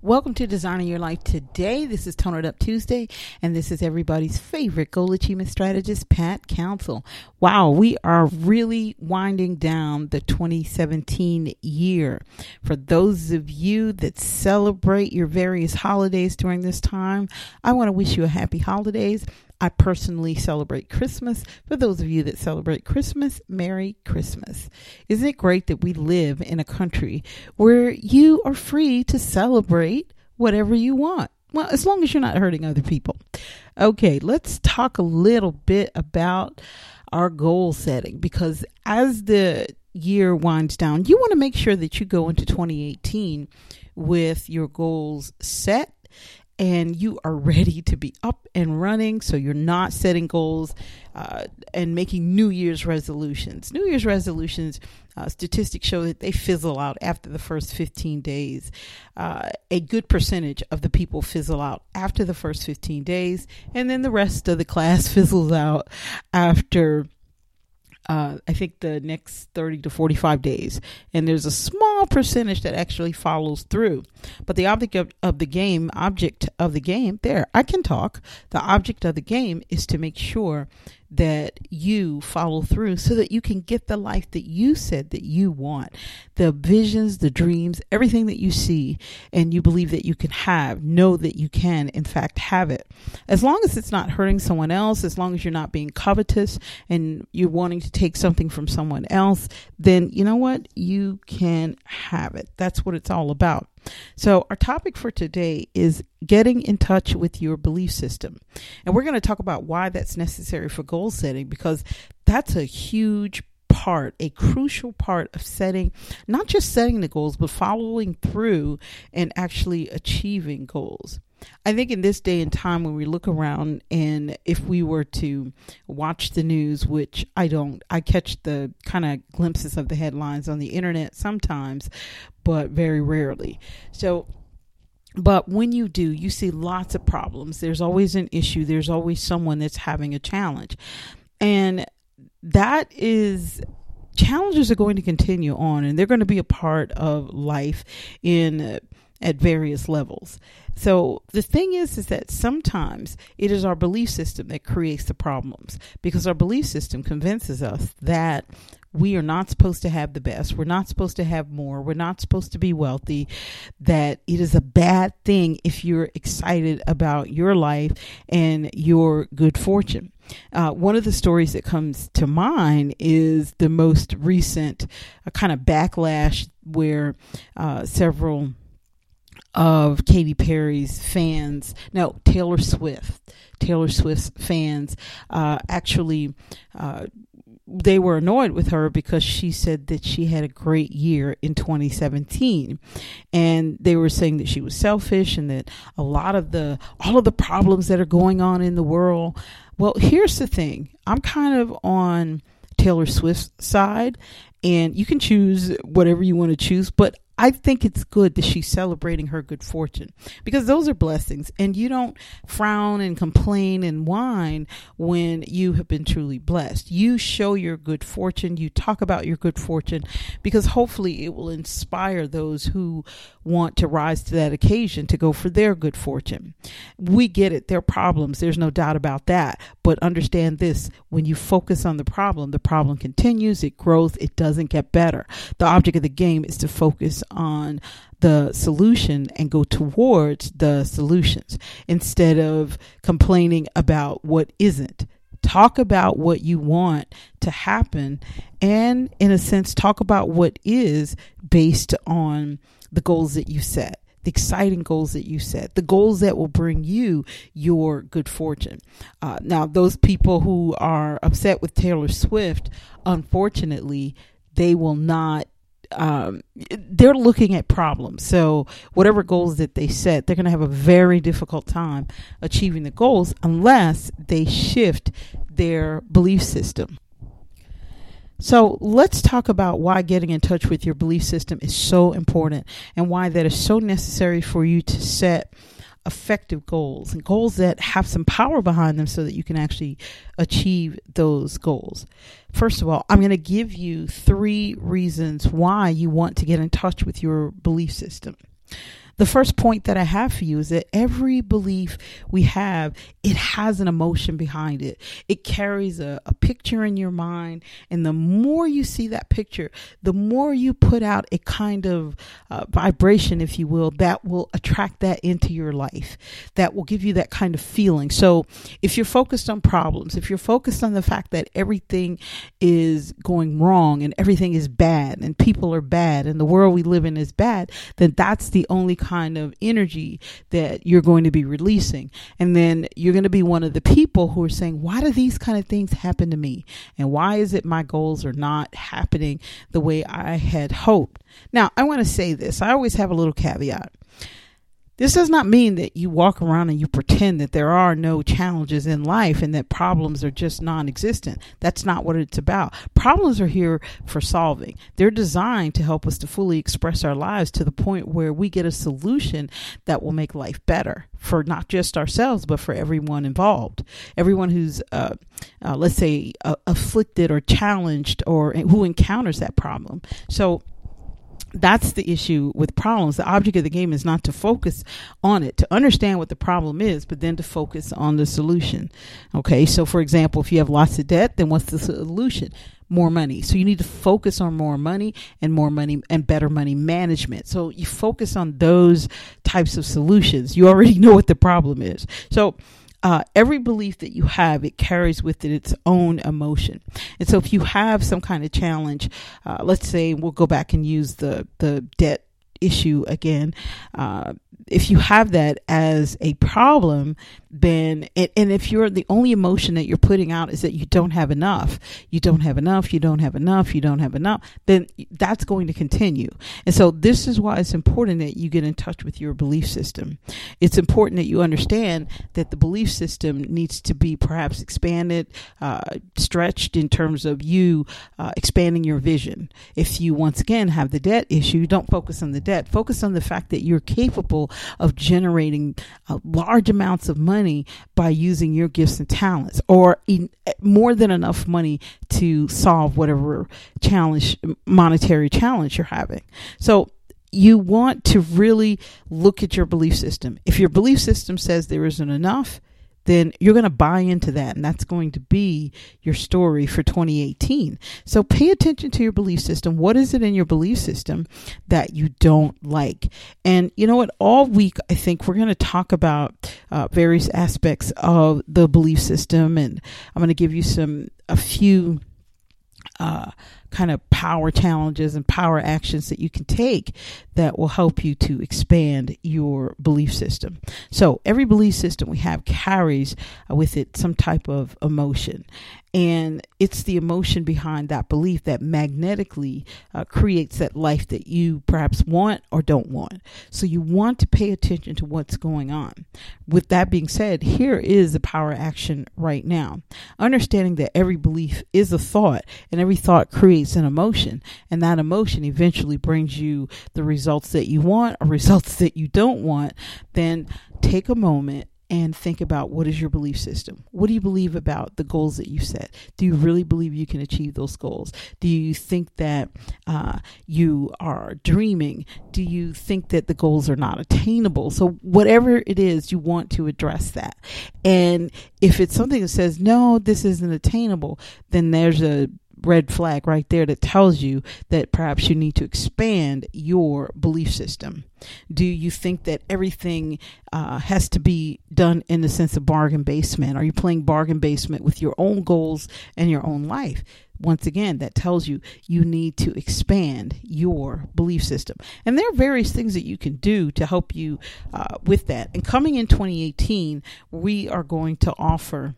Welcome to Designing Your Life Today. This is Tone It Up Tuesday, and this is everybody's favorite goal achievement strategist, Pat Council. Wow, we are really winding down the 2017 year. For those of you that celebrate your various holidays during this time, I want to wish you a happy holidays. I personally celebrate Christmas. For those of you that celebrate Christmas, Merry Christmas. Isn't it great that we live in a country where you are free to celebrate whatever you want? Well, as long as you're not hurting other people. Okay, let's talk a little bit about our goal setting, because as the year winds down, you want to make sure that you go into 2018 with your goals set and you are ready to be up and running, so you're not setting goals and making New Year's resolutions. New Year's resolutions, statistics show that they fizzle out after the first 15 days. A good percentage of the people fizzle out after the first 15 days, and then the rest of the class fizzles out after I think the next 30 to 45 days. And there's a small percentage that actually follows through. But the object of the game, the object of the game is to make sure that you follow through so that you can get the life that you said that you want. The visions, the dreams, everything that you see and you believe that you can have, know that you can, in fact, have it. As long as it's not hurting someone else, as long as you're not being covetous and you're wanting to take something from someone else, then you know what? You can have it. That's what it's all about. So our topic for today is getting in touch with your belief system. And we're going to talk about why that's necessary for goal setting, because that's a huge part, a crucial part of setting, not just setting the goals, but following through and actually achieving goals. I think in this day and time when we look around, and if we were to watch the news, which I don't, I catch the kind of glimpses of the headlines on the internet sometimes, but very rarely. But when you do, you see lots of problems. There's always an issue. There's always someone that's having a challenge. And challenges are going to continue on, and they're going to be a part of life at various levels. So the thing is that sometimes it is our belief system that creates the problems, because our belief system convinces us that we are not supposed to have the best. We're not supposed to have more. We're not supposed to be wealthy, that it is a bad thing if you're excited about your life and your good fortune. One of the stories that comes to mind is the most recent kind of backlash where several of Katy Perry's fans, Taylor Swift's fans, they were annoyed with her because she said that she had a great year in 2017. And they were saying that she was selfish and that all of the problems that are going on in the world. Well, here's the thing. I'm kind of on Taylor Swift's side, and you can choose whatever you want to choose, but I think it's good that she's celebrating her good fortune, because those are blessings, and you don't frown and complain and whine when you have been truly blessed. You show your good fortune. You talk about your good fortune, because hopefully it will inspire those who want to rise to that occasion to go for their good fortune. We get it. There are problems. There's no doubt about that. But understand this, when you focus on the problem continues, it grows, it doesn't get better. The object of the game is to focus on the solution and go towards the solutions instead of complaining about what isn't. Talk about what you want to happen, and in a sense, talk about what is based on the goals that you set, the exciting goals that you set, the goals that will bring you your good fortune. Now, those people who are upset with Taylor Swift, unfortunately, they will not they're looking at problems. So whatever goals that they set, they're going to have a very difficult time achieving the goals unless they shift their belief system. So let's talk about why getting in touch with your belief system is so important, and why that is so necessary for you to set effective goals, and goals that have some power behind them so that you can actually achieve those goals. First of all, I'm going to give you 3 reasons why you want to get in touch with your belief system. the first point that I have for you is that every belief we have, it has an emotion behind it. It carries a picture in your mind. And the more you see that picture, the more you put out a kind of vibration, if you will, that will attract that into your life, that will give you that kind of feeling. So if you're focused on problems, if you're focused on the fact that everything is going wrong and everything is bad and people are bad and the world we live in is bad, then that's the only kind of energy that you're going to be releasing. And then you're going to be one of the people who are saying, why do these kind of things happen to me? And why is it my goals are not happening the way I had hoped? Now, I want to say this. I always have a little caveat. This does not mean that you walk around and you pretend that there are no challenges in life and that problems are just non-existent. That's not what it's about. Problems are here for solving. They're designed to help us to fully express our lives to the point where we get a solution that will make life better for not just ourselves, but for everyone involved. Everyone who's, let's say, afflicted or challenged or who encounters that problem. So that's the issue with problems. The object of the game is not to focus on it, to understand what the problem is, but then to focus on the solution. Okay, so for example, if you have lots of debt, then what's the solution? More money. So you need to focus on more money and better money management. So you focus on those types of solutions. You already know what the problem is. So every belief that you have, it carries with it its own emotion. And so if you have some kind of challenge, let's say we'll go back and use the debt issue again. If you have that as a problem, then, and if you're the only emotion that you're putting out is that you don't have enough, then that's going to continue. And so this is why it's important that you get in touch with your belief system. It's important that you understand that the belief system needs to be perhaps expanded, stretched in terms of you expanding your vision. If you once again have the debt issue, don't focus on the debt. Focus on the fact that you're capable of generating large amounts of money by using your gifts and talents, or more than enough money to solve whatever monetary challenge you're having. So you want to really look at your belief system. If your belief system says there isn't enough, then you're going to buy into that. And that's going to be your story for 2018. So pay attention to your belief system. What is it in your belief system that you don't like? And you know what? All week, I think we're going to talk about various aspects of the belief system. And I'm going to give you a few kind of power challenges and power actions that you can take that will help you to expand your belief system. So every belief system we have carries with it some type of emotion. And it's the emotion behind that belief that magnetically creates that life that you perhaps want or don't want. So you want to pay attention to what's going on. With that being said, here is the power action right now. Understanding that every belief is a thought, and every thought creates an emotion. And that emotion eventually brings you the results that you want or results that you don't want. Then take a moment and think about, what is your belief system? What do you believe about the goals that you set? Do you really believe you can achieve those goals? Do you think that you are dreaming? Do you think that the goals are not attainable? So whatever it is, you want to address that. And if it's something that says, no, this isn't attainable, then there's a red flag right there that tells you that perhaps you need to expand your belief system. Do you think that everything has to be done in the sense of bargain basement? Are you playing bargain basement with your own goals and your own life? Once again, that tells you you need to expand your belief system. And there are various things that you can do to help you with that. And coming in 2018, we are going to offer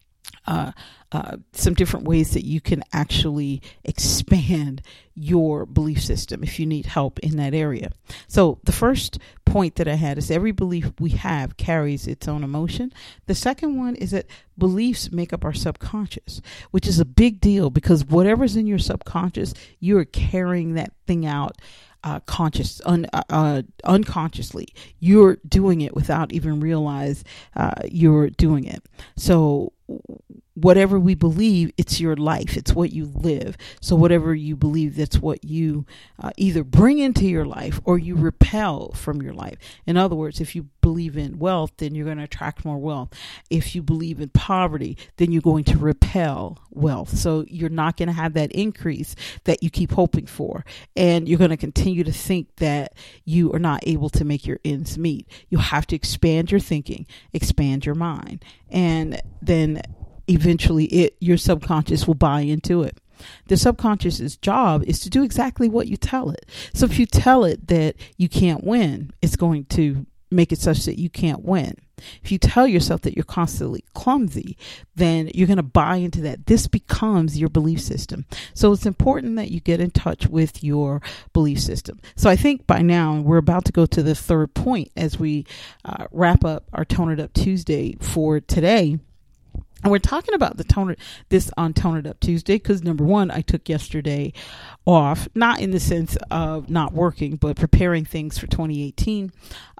some different ways that you can actually expand your belief system if you need help in that area. So the first point that I had is every belief we have carries its own emotion. The second one is that beliefs make up our subconscious, which is a big deal because whatever's in your subconscious, you're carrying that thing out unconsciously. You're doing it without even realize you're doing it. So whatever we believe, it's your life. It's what you live. So whatever you believe, that's what you either bring into your life or you repel from your life. In other words, if you believe in wealth, then you're going to attract more wealth. If you believe in poverty, then you're going to repel wealth. So you're not going to have that increase that you keep hoping for. And you're going to continue to think that you are not able to make your ends meet. You have to expand your thinking, expand your mind, and then eventually your subconscious will buy into it. The subconscious's job is to do exactly what you tell it. So if you tell it that you can't win, it's going to make it such that you can't win. If you tell yourself that you're constantly clumsy, then you're going to buy into that. This becomes your belief system. So it's important that you get in touch with your belief system. So I think by now, we're about to go to the third point as we wrap up our Tone It Up Tuesday for today. And we're talking about this on Tone It Up Tuesday because, number one, I took yesterday off, not in the sense of not working, but preparing things for 2018.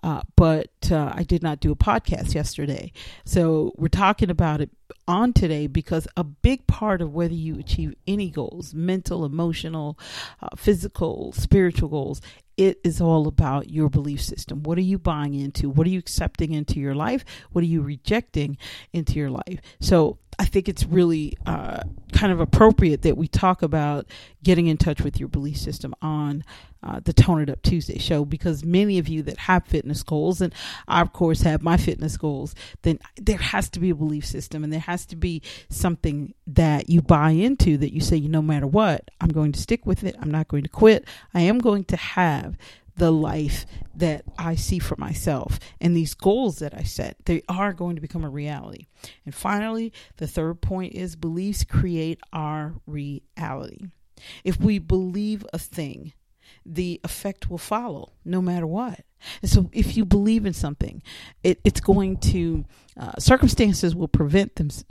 But I did not do a podcast yesterday. So we're talking about it on today because a big part of whether you achieve any goals, mental, emotional, physical, spiritual goals, it is all about your belief system. What are you buying into? What are you accepting into your life? What are you rejecting into your life? So I think it's really kind of appropriate that we talk about getting in touch with your belief system on the Tone It Up Tuesday show, because many of you that have fitness goals, and I, of course, have my fitness goals, then there has to be a belief system and there has to be something that you buy into that you say, no matter what, I'm going to stick with it. I'm not going to quit. I am going to have the life that I see for myself, and these goals that I set, they are going to become a reality. And finally, the third point is beliefs create our reality. If we believe a thing, the effect will follow no matter what. And so if you believe in something, it's going to, circumstances will present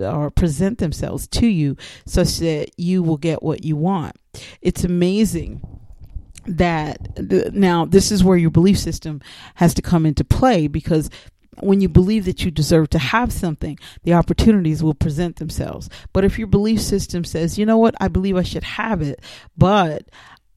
themselves to you such that you will get what you want. It's amazing that now this is where your belief system has to come into play, because when you believe that you deserve to have something, the opportunities will present themselves. But if your belief system says, you know what, I believe I should have it, but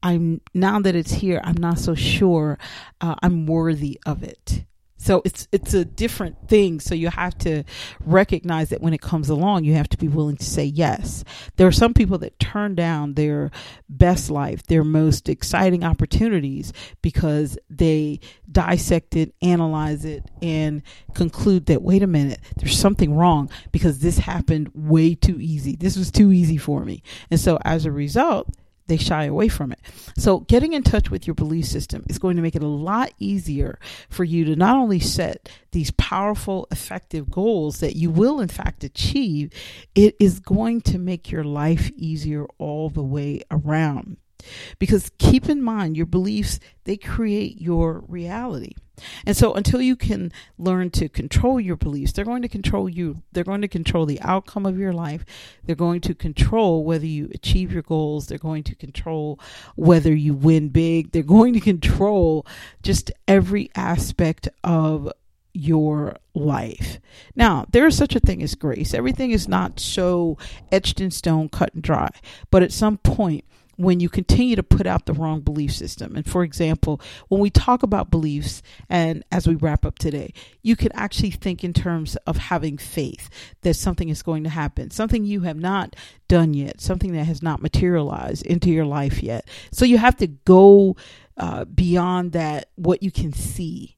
now that it's here, I'm not so sure I'm worthy of it. So it's a different thing. So you have to recognize that when it comes along, you have to be willing to say yes. There are some people that turn down their best life, their most exciting opportunities, because they dissect it, analyze it, and conclude that, wait a minute, there's something wrong because this happened way too easy. This was too easy for me. And so as a result, they shy away from it. So getting in touch with your belief system is going to make it a lot easier for you to not only set these powerful, effective goals that you will in fact achieve, it is going to make your life easier all the way around. Because keep in mind, your beliefs, they create your reality. And so until you can learn to control your beliefs, they're going to control you. They're going to control the outcome of your life. They're going to control whether you achieve your goals. They're going to control whether you win big. They're going to control just every aspect of your life. Now, there is such a thing as grace. Everything is not so etched in stone, cut and dry. But at some point, when you continue to put out the wrong belief system. And for example, when we talk about beliefs, and as we wrap up today, you can actually think in terms of having faith that something is going to happen, something you have not done yet, something that has not materialized into your life yet. So you have to go beyond that, what you can see.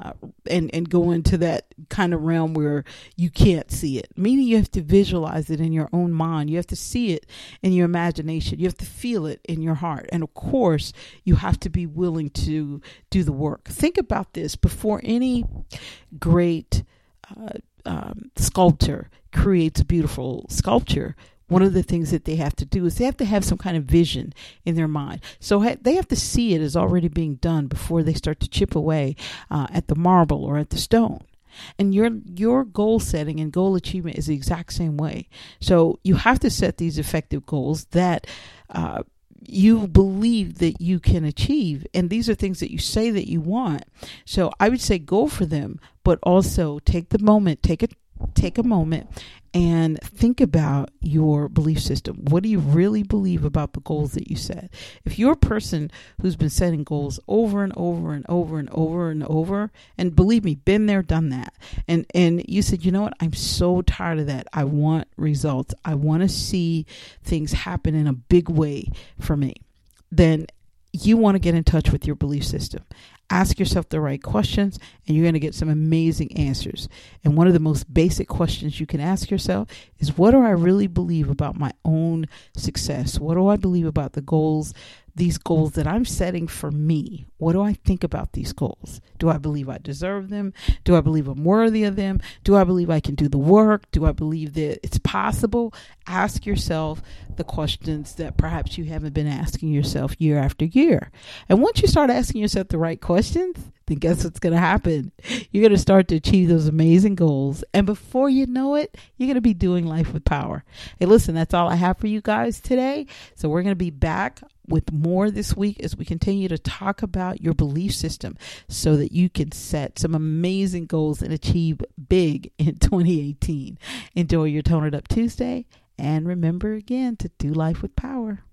And go into that kind of realm where you can't see it. Meaning you have to visualize it in your own mind. You have to see it in your imagination. You have to feel it in your heart. And of course, you have to be willing to do the work. Think about this. Before any great sculptor creates a beautiful sculpture, one of the things that they have to do is they have to have some kind of vision in their mind. So they have to see it as already being done before they start to chip away at the marble or at the stone. And your goal setting and goal achievement is the exact same way. So you have to set these effective goals that you believe that you can achieve. And these are things that you say that you want. So I would say go for them, but also take the moment, take take a moment and think about your belief system. What do you really believe about the goals that you set? If you're a person who's been setting goals over and over and over and over and over, and believe me, been there, done that, and you said, you know what, I'm so tired of that. I want results. I want to see things happen in a big way for me. Then you want to get in touch with your belief system. Ask yourself the right questions, and you're going to get some amazing answers. And one of the most basic questions you can ask yourself is, what do I really believe about my own success? What do I believe about the goals, these goals that I'm setting for me? What do I think about these goals? Do I believe I deserve them? Do I believe I'm worthy of them? Do I believe I can do the work? Do I believe that it's possible? Ask yourself the questions that perhaps you haven't been asking yourself year after year. And once you start asking yourself the right questions, then guess what's going to happen? You're going to start to achieve those amazing goals. And before you know it, you're going to be doing life with power. Hey, listen, that's all I have for you guys today. So we're going to be back with more this week as we continue to talk about your belief system so that you can set some amazing goals and achieve big in 2018. Enjoy your Tone It Up Tuesday. And remember again to do life with power.